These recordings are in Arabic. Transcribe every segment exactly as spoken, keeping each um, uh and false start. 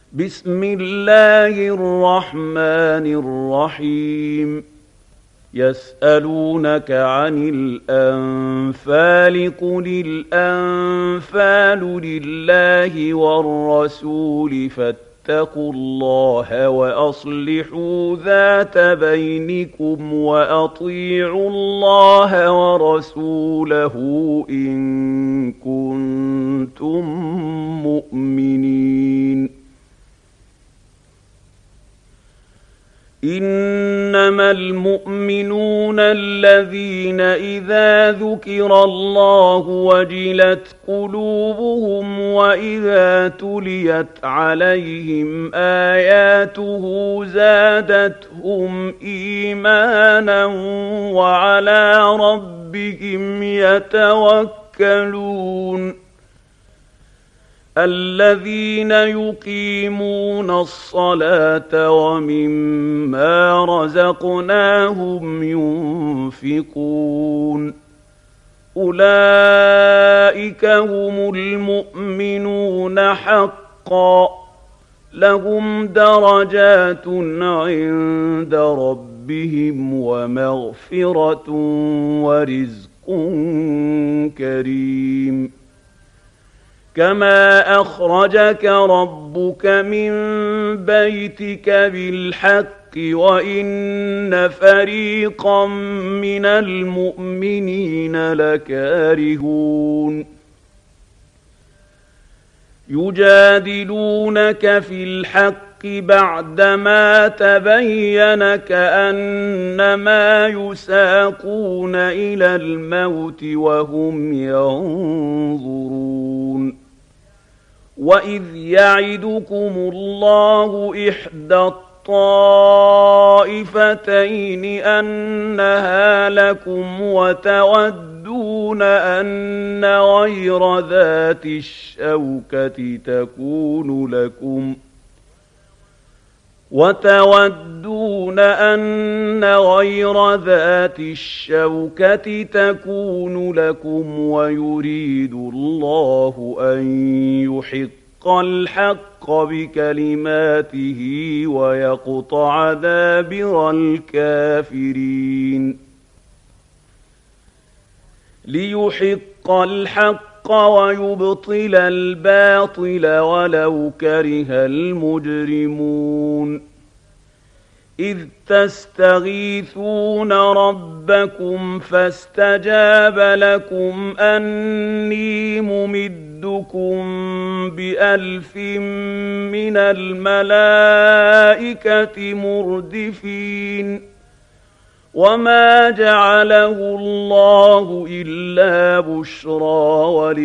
بسم الله الرحمن الرحيم يسألونك عن الأنفال قل الأنفال لله والرسول فاتقوا الله وأصلحوا ذات بينكم وأطيعوا الله ورسوله إن كنتم مؤمنين. إنما المؤمنون الذين إذا ذكر الله وجلت قلوبهم وإذا تليت عليهم آياته زادتهم إيمانا وعلى ربهم يتوكلون. الذين يقيمون الصلاة ومما رزقناهم ينفقون أولئك هم المؤمنون حقا لهم درجات عند ربهم ومغفرة ورزق كريم. كما أخرجك ربك من بيتك بالحق وإن فريقا من المؤمنين لكارهون. يجادلونك في الحق بعدما تبين كأنما يساقون إلى الموت وهم ينظرون. وإذ يعدكم الله إحدى الطائفتين أنها لكم وتودون أن غير ذات الشوكة تكون لكم وتودون أن غير ذات الشوكة تكون لكم ويريد الله أن يحق الحق بكلماته ويقطع دابر الكافرين. ليحق الحق ويبطل الباطل ولو كره المجرمون. إذ تستغيثون ربكم فاستجاب لكم أني ممدكم بألف من الملائكة مردفين. وما جعله الله إلا بشرى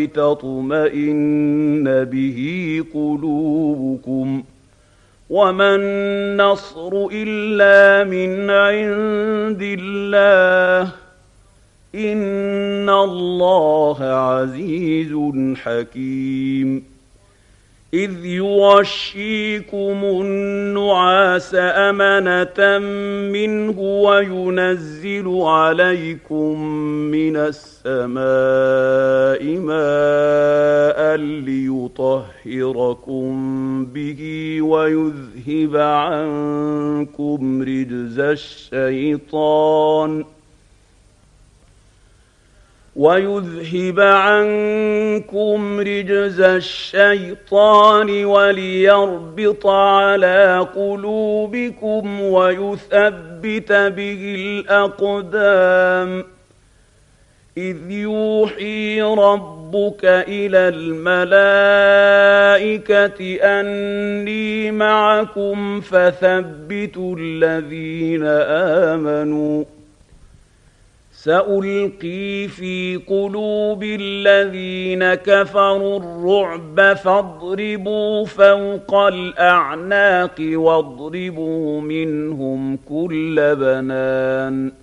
ولتطمئن به قلوبكم وما النصر إلا من عند الله إن الله عزيز حكيم. إذ يغشيكم النعاس أمنة منه وينزل عليكم من السماء ماء ليطهركم به ويذهب عنكم رجز الشيطان ويذهب عنكم رجز الشيطان وليربط على قلوبكم ويثبت به الأقدام. إذ يوحي ربك إلى الملائكة أني معكم فثبتوا الذين آمنوا. سألقي في قلوب الذين كفروا الرعب فاضربوا فوق الأعناق واضربوا منهم كل بنان.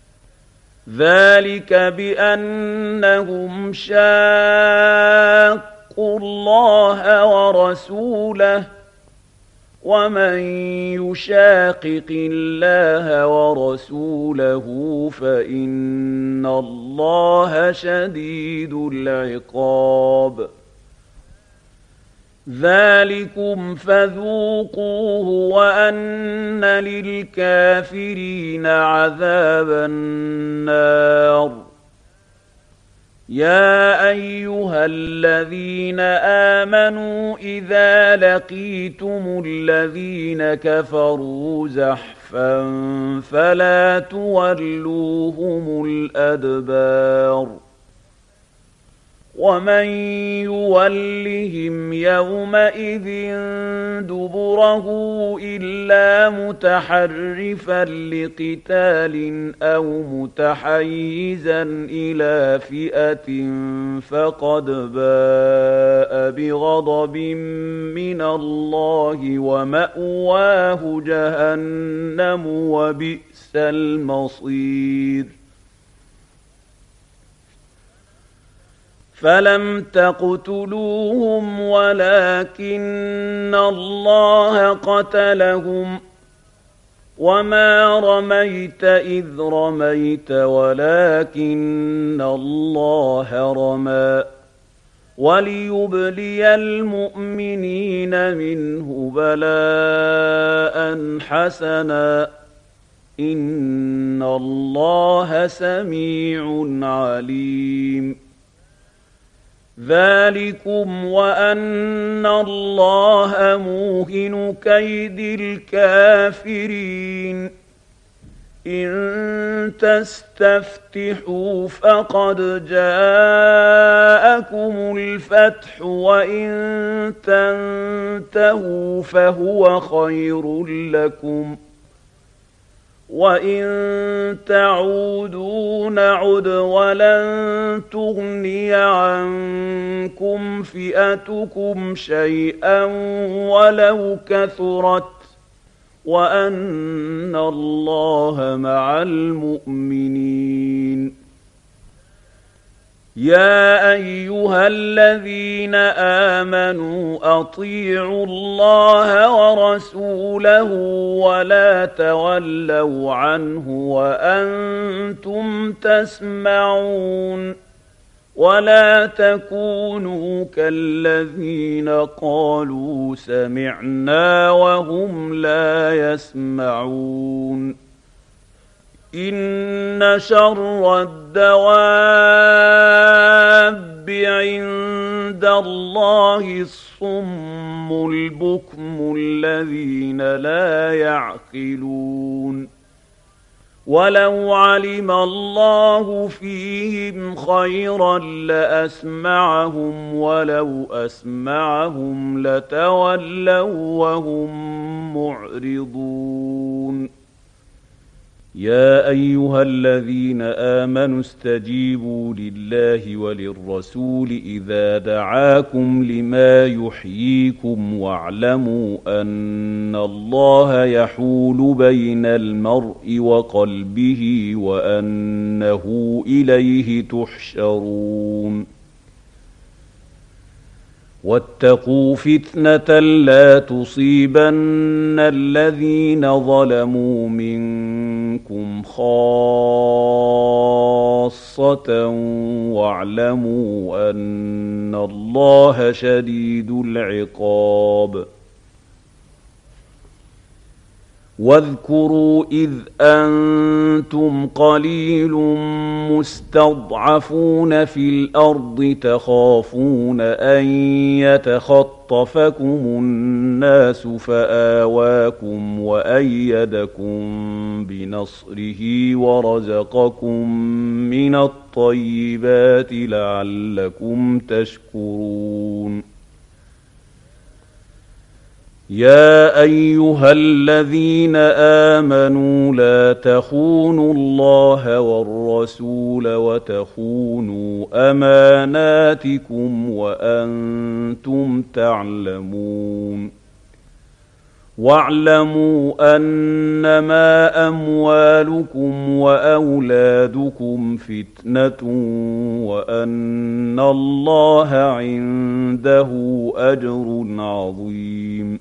ذلك بأنهم شاقوا الله ورسوله ومن يشاقق الله ورسوله فإن الله شديد العقاب. ذلكم فذوقوه وأن للكافرين عذاب النار يا أيها الذين آمنوا إذا لقيتم الذين كفروا زحفا فلا تولوهم الأدبار ومن يولهم يومئذ دبره إلا متحرفا لقتال أو متحيزا إلى فئة فقد باء بغضب من الله ومأواه جهنم وبئس المصير فلم تقتلوهم ولكن الله قتلهم وما رميت إذ رميت ولكن الله رمى وليبلي المؤمنين منه بلاء حسنا إن الله سميع عليم ذلكم وأن الله موهن كيد الكافرين إن تستفتحوا فقد جاءكم الفتح وإن تنتهوا فهو خير لكم وإن تعودوا نعد ولن تغني عنكم فئتكم شيئا ولو كثرت وأن الله مع المؤمنين يا أيها الذين آمنوا أطيعوا الله ورسوله ولا تولوا عنه وأنتم تسمعون ولا تكونوا كالذين قالوا سمعنا وهم لا يسمعون إن شر الدواب عند الله الصم البكم الذين لا يعقلون ولو علم الله فيهم خيرا لأسمعهم ولو أسمعهم لتولوا وهم معرضون يا أيها الذين آمنوا استجيبوا لله وللرسول إذا دعاكم لما يحييكم واعلموا أن الله يحول بين المرء وقلبه وأنه إليه تحشرون واتقوا فتنة لا تصيبن الذين ظلموا منكم خاصة واعلموا أن الله شديد العقاب واذكروا إذ أنتم قليل مستضعفون في الأرض تخافون أن يتخطفكم الناس فآواكم وأيدكم بنصره ورزقكم من الطيبات لعلكم تشكرون يا أيها الذين آمنوا لا تخونوا الله والرسول وتخونوا أماناتكم وأنتم تعلمون واعلموا أنما أموالكم وأولادكم فتنة وأن الله عنده أجر عظيم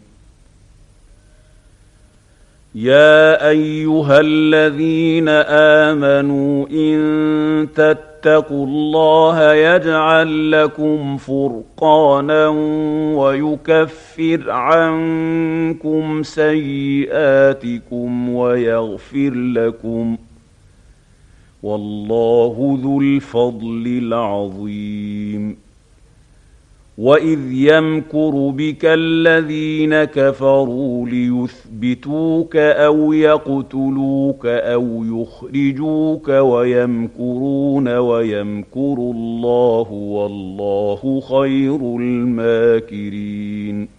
يا أيها الذين آمنوا إن تتقوا تتقوا الله يجعل لكم فرقانا ويكفر عنكم سيئاتكم ويغفر لكم، والله ذو الفضل العظيم. وإذ يمكر بك الذين كفروا ليثبتوك أو يقتلوك أو يخرجوك ويمكرون ويمكر الله والله خير الماكرين.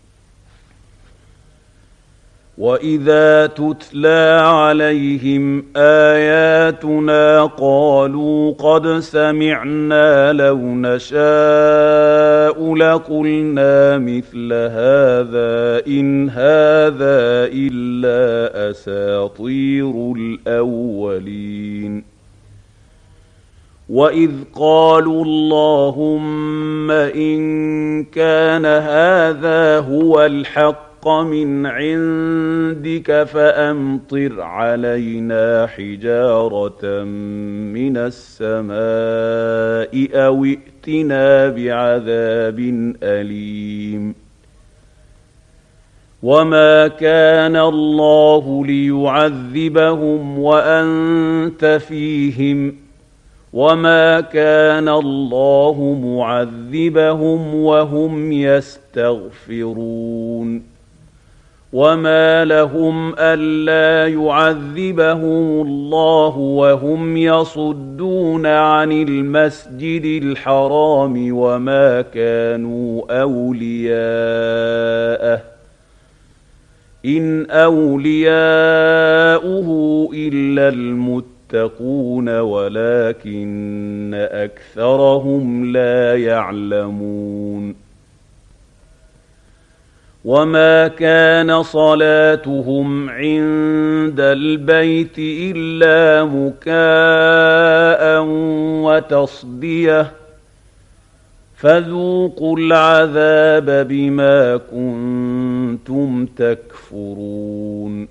وإذا تتلى عليهم آياتنا قالوا قد سمعنا لو نشاء لقلنا مثل هذا إن هذا إلا أساطير الأولين. وإذ قالوا اللهم إن كان هذا هو الحق من عندك فأمطر علينا حجارة من السماء أو ائتنا بعذاب أليم. وما كان الله ليعذبهم وأنت فيهم وما كان الله معذبهم وهم يستغفرون. وما لهم ألا يعذبهم الله وهم يصدون عن المسجد الحرام وما كانوا أولياءه إن أولياؤه إلا المتقون ولكن أكثرهم لا يعلمون. وما كان صلاتهم عند البيت إلا مكاء وتصدية فذوقوا العذاب بما كنتم تكفرون.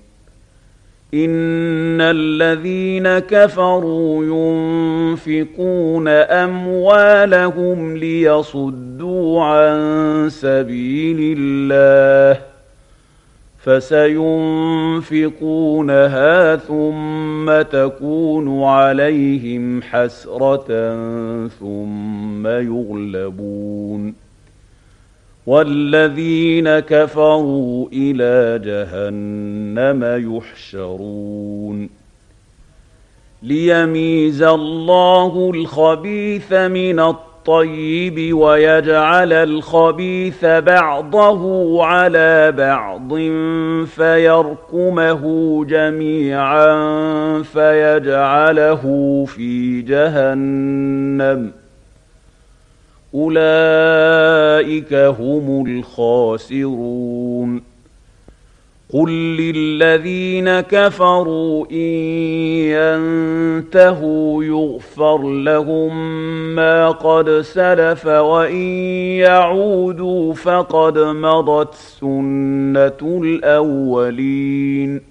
إن الذين كفروا ينفقون أموالهم ليصدوا عن سبيل الله فسينفقونها ثم تكون عليهم حسرة ثم يغلبون والذين كفروا إلى جهنم يحشرون. ليميز الله الخبيث من الطيب ويجعل الخبيث بعضه على بعض فيركمه جميعا فيجعله في جهنم أولئك هم الخاسرون. قل للذين كفروا إن ينتهوا يغفر لهم ما قد سلف وإن يعودوا فقد مضت سنة الأولين.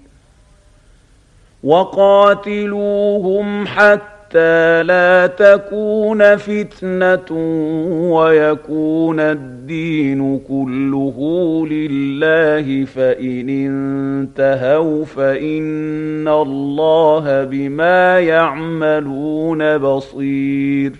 وقاتلوهم حتى حتى لا تكون فتنة ويكون الدين كله لله فإن انتهوا فإن الله بما يعملون بصير.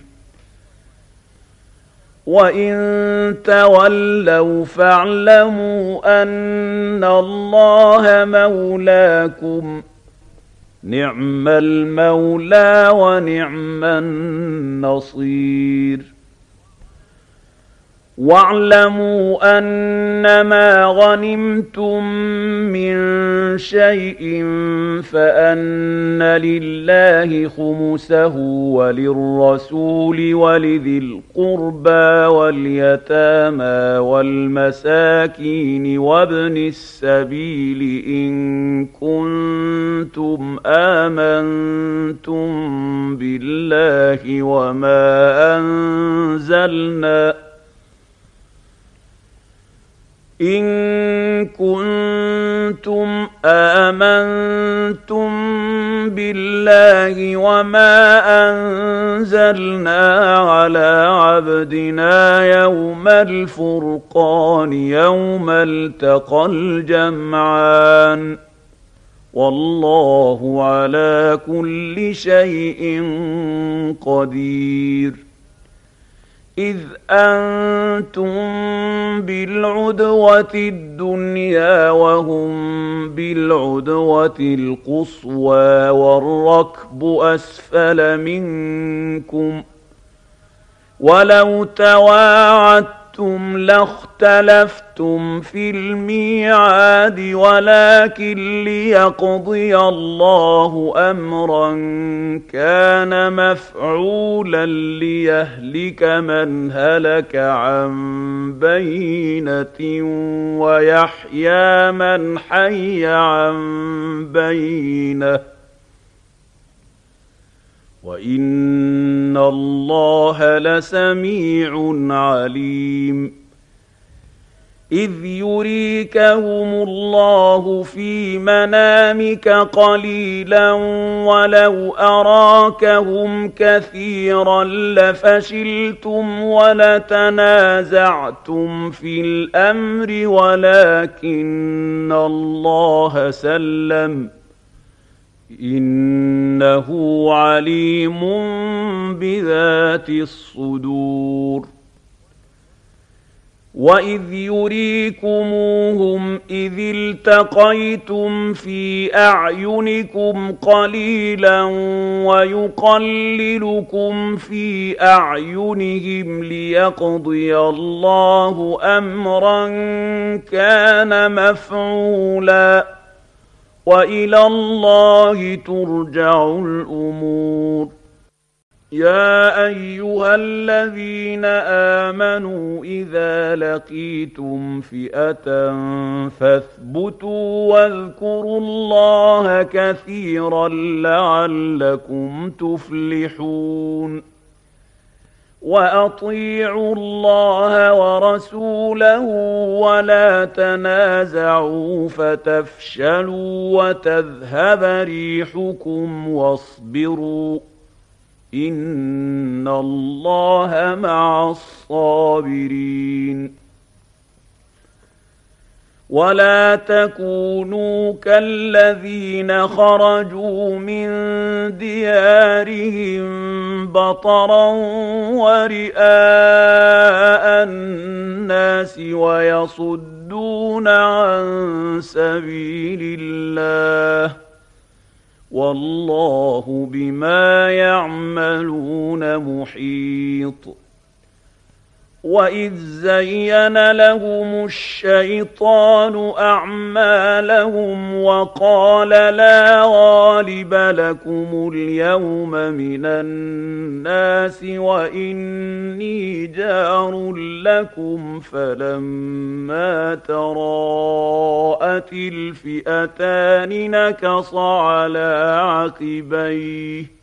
وإن تولوا فاعلموا أن الله مولاكم نعم المولى ونعم النصير. واعلموا أنما غنمتم من شيء فأن لله خمسه وللرسول ولذي القربى واليتامى والمساكين وابن السبيل إن كنتم آمنتم بالله وما أنزلنا إن كنتم آمنتم بالله وما أنزلنا على عبدنا يوم الفرقان يوم التقى الجمعان والله على كل شيء قدير. إذ أنتم بالعدوة الدنيا وهم بالعدوة القصوى والركب أسفل منكم ولو تواعدتم لاختلفتم في الميعاد ولكن ليقضي الله أمرا كان مفعولا ليهلك من هلك عن بينة ويحيى من حي عن بينة وإن الله لسميع عليم. إذ يريكهم الله في منامك قليلا ولو أراكهم كثيرا لفشلتم ولتنازعتم في الأمر ولكن الله سلم إنه عليم بذات الصدور. وإذ يريكموهم إذ التقيتم في أعينكم قليلا ويقللكم في أعينهم ليقضي الله أمرا كان مفعولا وإلى الله ترجع الأمور. يا أيها الذين آمنوا إذا لقيتم فئة فاثبتوا واذكروا الله كثيرا لعلكم تفلحون. وأطيعوا الله ورسوله ولا تنازعوا فتفشلوا وتذهب ريحكم واصبروا إن الله مع الصابرين. ولا تكونوا كالذين خرجوا من ديارهم بطرا ورئاء الناس ويصدون عن سبيل الله والله بما يعملون محيط. وإذ زين لهم الشيطان أعمالهم وقال لا غالب لكم اليوم من الناس وإني جار لكم فلما تراءت الفئتان نكص على عقبيه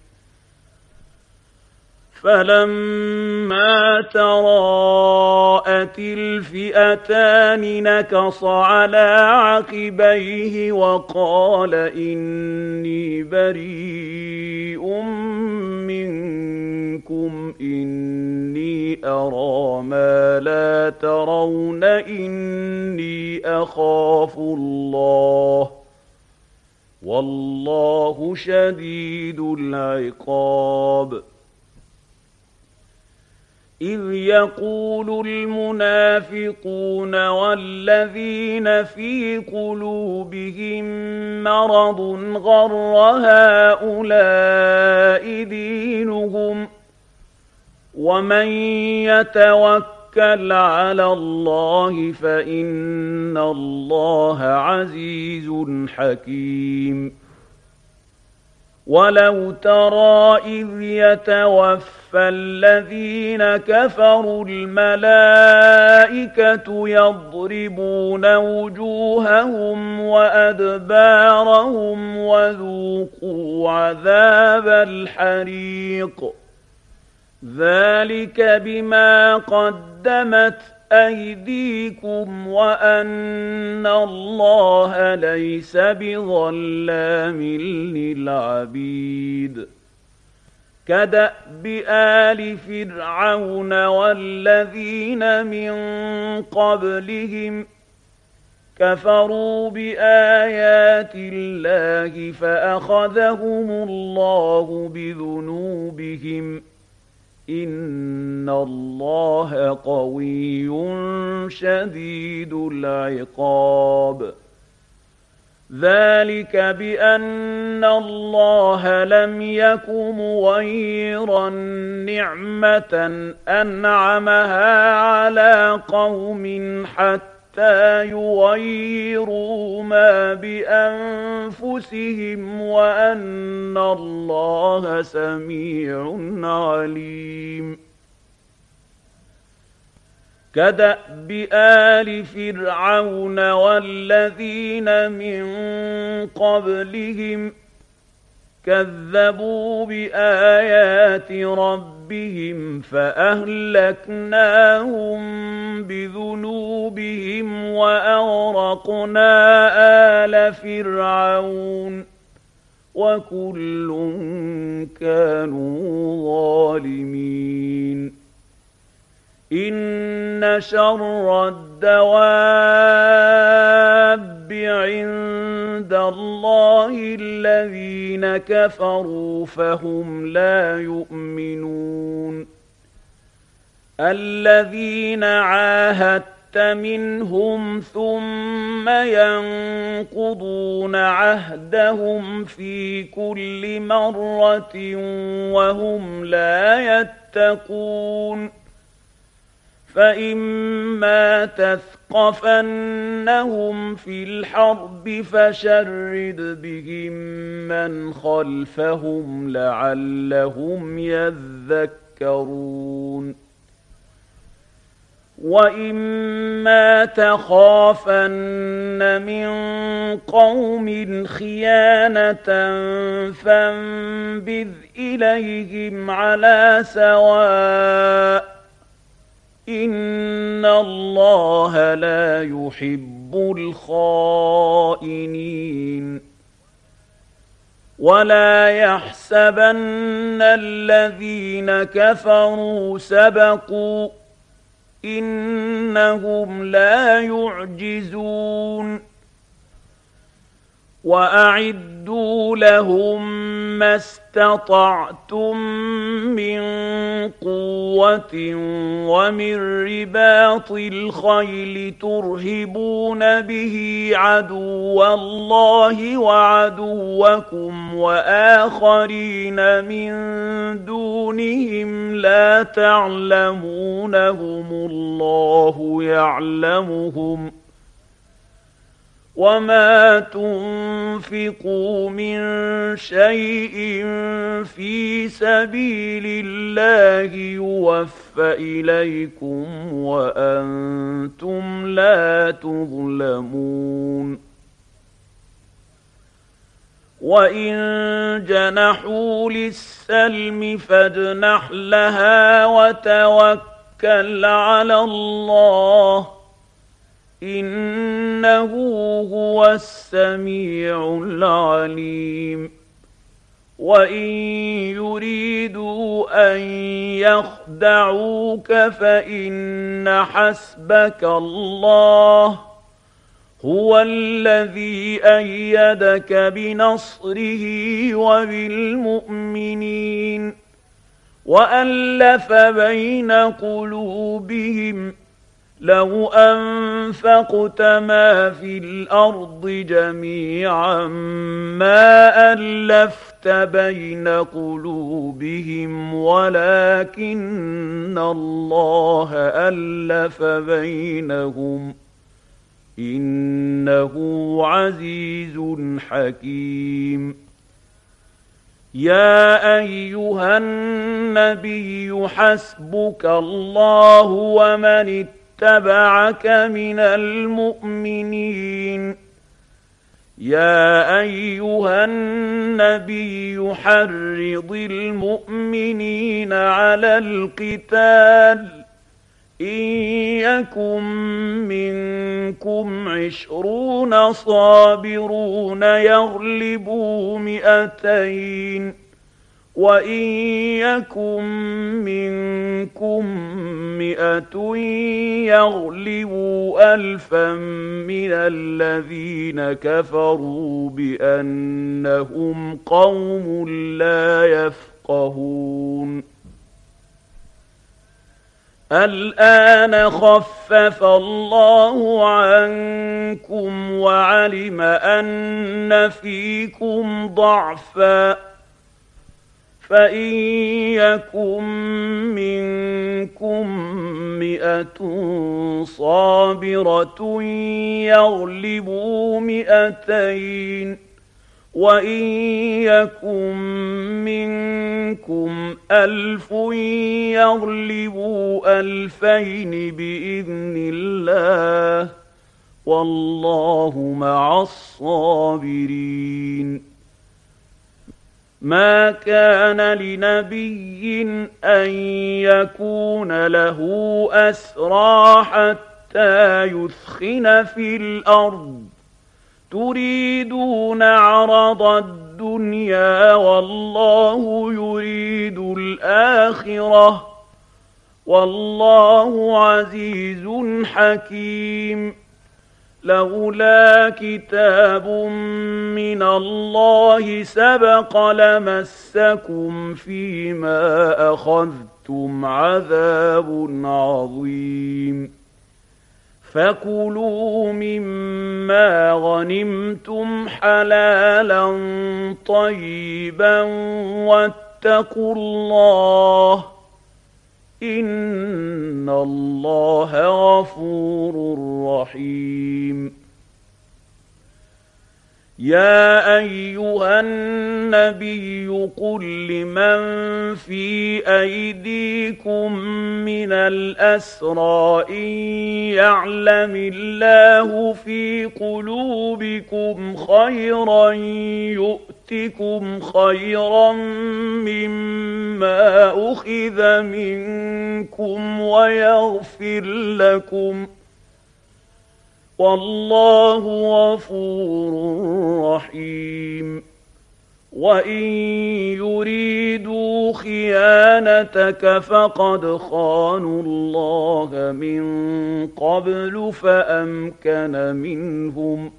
فلما تراءت الفئتان نكص على عقبيه وقال إني بريء منكم إني أرى ما لا ترون إني أخاف الله والله شديد العقاب. إذ يقول المنافقون والذين في قلوبهم مرض غر هؤلاء دينهم ومن يتوكل على الله فإن الله عزيز حكيم. ولو ترى إذ يتوفى الذين كفروا الملائكة يضربون وجوههم وأدبارهم وذوقوا عذاب الحريق ذلك بما قدمت أيديكم وأن الله ليس بظلام للعبيد كدأب آل فرعون والذين من قبلهم كفروا بآيات الله فأخذهم الله بذنوبهم إن الله قوي شديد العقاب ذلك بأن الله لم يك مغيرا نعمة أنعمها على قوم حتى يغيروا ما بأنفسهم وأن الله سميع عليم كدأب آل فرعون والذين من قبلهم كذبوا بآيات ربهم فأهلكناهم بذنوبهم وأغرقنا آل فرعون وكل كانوا ظالمين إن شر الدواب عند الله الذين كفروا فهم لا يؤمنون الذين عاهدت منهم ثم ينقضون عهدهم في كل مرة وهم لا يتقون فإما تثقفنهم في الحرب فشرد بهم من خلفهم لعلهم يذكرون وإما تخافن من قوم خيانة فانبذ إليهم على سواء إن الله لا يحب الخائنين ولا يحسبن الذين كفروا سبقوا إنهم لا يعجزون وأعدوا لهم ما استطعتم من قوة ومن رباط الخيل ترهبون به عدو الله وعدوكم وآخرين من دونهم لا تعلمونهم الله يعلمهم وما تنفقوا من شيء في سبيل الله يوفى إليكم وأنتم لا تظلمون وإن جنحوا للسلم فاجنح لها وتوكل على الله إنه هو السميع العليم وإن يريدوا أن يخدعوك فإن حسبك الله هو الذي أيدك بنصره وبالمؤمنين وألف بين قلوبهم لو أنفقت ما في الأرض جميعا ما ألفت بين قلوبهم ولكن الله ألف بينهم إنه عزيز حكيم يا أيها النبي حسبك الله ومن اتبعك من المؤمنين يا أيها النبي حرض المؤمنين على القتال إن يكن منكم عشرون صابرون يغلبوا مئتين وإن يكن منكم مئة يغلبوا ألفا من الذين كفروا بأنهم قوم لا يفقهون الآن خفف الله عنكم وعلم أن فيكم ضعفا فإن يكن منكم مئة صابرة يغلبوا مئتين وإن يكن منكم ألف يغلبوا ألفين بإذن الله والله مع الصابرين ما كان لنبي أن يكون له أسرى حتى يثخن في الأرض تريدون عرض الدنيا والله يريد الآخرة والله عزيز حكيم لولا كتاب من الله سبق لمسكم فيما أخذتم عذاب عظيم فكلوا مما غنمتم حلالا طيبا واتقوا الله إن الله غفور رحيم يا أيها النبي قل لمن في أيديكم من الأسرى إن يعلم الله في قلوبكم خيرا يؤتكم خيرا مما أخذ منكم ويغفر لكم والله غفور رحيم وإن يريدوا خيانتك فقد خانوا الله من قبل فأمكن منهم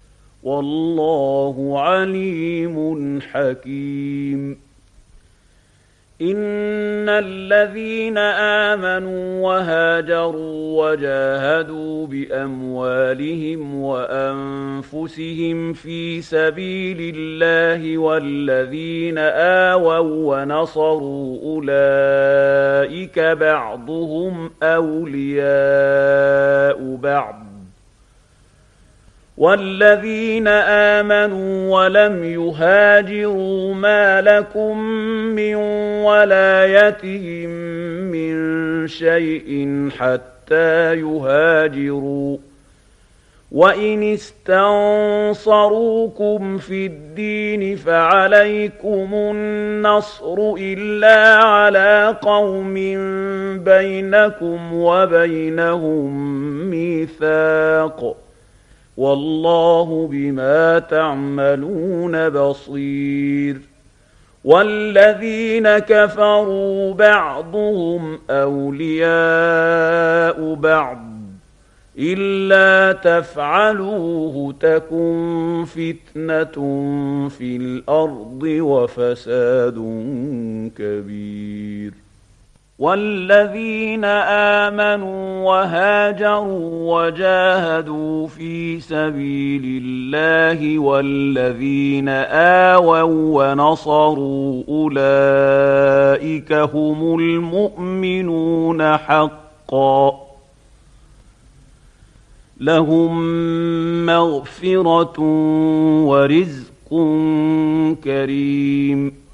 والله عليم حكيم إن الذين آمنوا وهاجروا وجاهدوا بأموالهم وأنفسهم في سبيل الله والذين آووا ونصروا أولئك بعضهم أولياء بعض والذين آمنوا ولم يهاجروا ما لكم من ولايتهم من شيء حتى يهاجروا وإن استنصروكم في الدين فعليكم النصر إلا على قوم بينكم وبينهم ميثاق والله بما تعملون بصير والذين كفروا بعضهم أولياء بعض إلا تفعلوه تكن فتنة في الأرض وفساد كبير والذين آمنوا وهاجروا وجاهدوا في سبيل الله والذين آووا ونصروا أولئك هم المؤمنون حقا لهم مغفرة ورزق كريم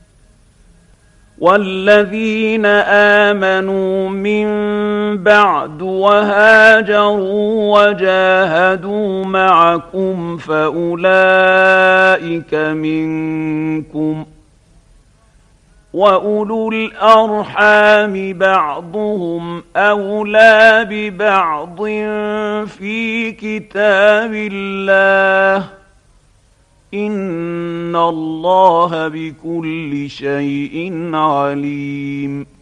والذين آمنوا من بعد وهاجروا وجاهدوا معكم فأولئك منكم وأولو الأرحام بعضهم أولى ببعض في كتاب الله إن الله بكل شيء عليم.